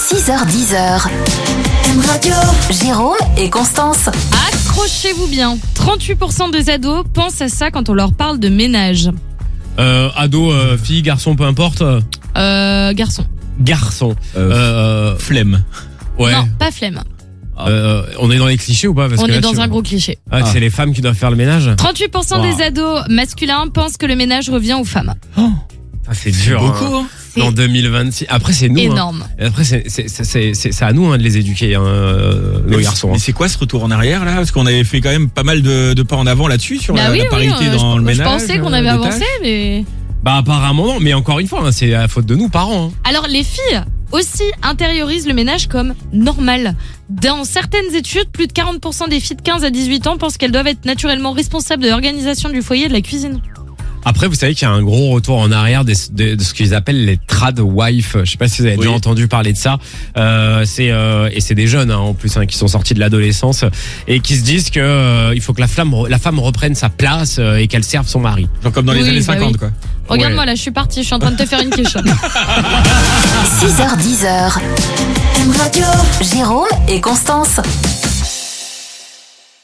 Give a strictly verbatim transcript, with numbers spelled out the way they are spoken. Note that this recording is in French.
six heures dix. M Radio. Jérôme et Constance. Accrochez-vous bien. trente-huit pour cent des ados pensent à ça quand on leur parle de ménage. Euh, ado, euh, fille, garçon, peu importe. Euh, garçon. Garçon. Euh, Euh, Flemme. ouais. Non, pas flemme. Euh, on est dans les clichés ou pas? Parce On que est là, dans tu- un gros cliché. Ah, Ah. c'est les femmes qui doivent faire le ménage. trente-huit pour cent Wow. des ados masculins pensent que le ménage revient aux femmes. Ah, c'est dur. Beaucoup, hein. hein. C'est En deux mille vingt-six. Après, c'est nous. hein. énorme. Et après, c'est, c'est, c'est, c'est, c'est- c'est à nous hein, de les éduquer, hein, euh, nos Mais garçons. Mais hein. c'est quoi ce retour en arrière là? Parce qu'on avait fait quand même pas mal de, de pas en avant là-dessus sur Bah la, oui, la oui, parité euh, dans je, le ménage. je pensais qu'on euh, avait des avancé, tâches. mais... Bah, apparemment, non. Mais encore une fois, hein, c'est à la faute de nous, parents. Hein. Alors, les filles aussi intériorisent le ménage comme normal. Dans certaines études, plus de quarante pour cent des filles de quinze à dix-huit ans pensent qu'elles doivent être naturellement responsables de l'organisation du foyer et de la cuisine. Après, vous savez qu'il y a un gros retour en arrière des- de, de ce qu'ils appellent les trad wife. Je sais pas si vous avez Oui. déjà entendu parler de ça. Euh, c'est euh, et c'est des jeunes hein, en plus hein, qui sont sortis de l'adolescence et qui se disent que euh, il faut que la femme la femme reprenne sa place euh, et qu'elle serve son mari. Genre comme dans les Oui, années bah cinquante oui. quoi. Regarde-moi Ouais. là, je suis partie, je suis en train de te faire une quiche. six heures dix. M Radio. Jérôme et Constance.